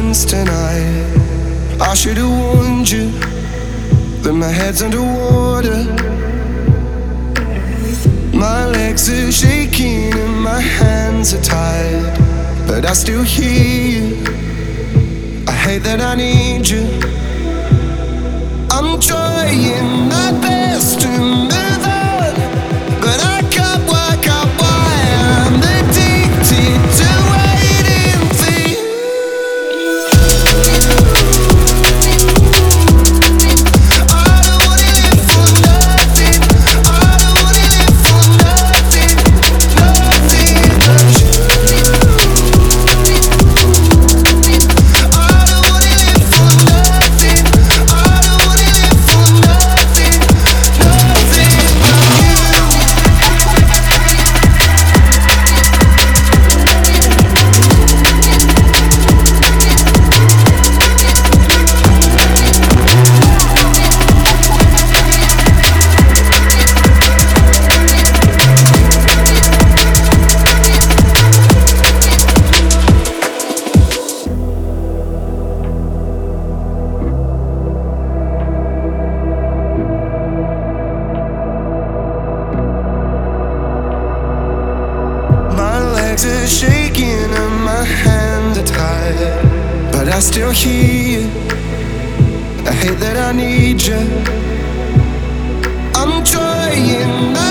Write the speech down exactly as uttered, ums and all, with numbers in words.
dance tonight. I should have warned you that my head's underwater. My legs are shaking and my hands are tied, but I still hear you. I hate that I need you. I'm trying my best to move on, but I can't work out why I'm addicted to waiting for you. I don't wanna live for nothing. I don't wanna live for nothing, nothing but you. I don't wanna live for nothing. I don't wanna live for nothing, nothing but you. My legs are shaking and my hands are tied, but I still hear you. I hate that I need you. I'm trying.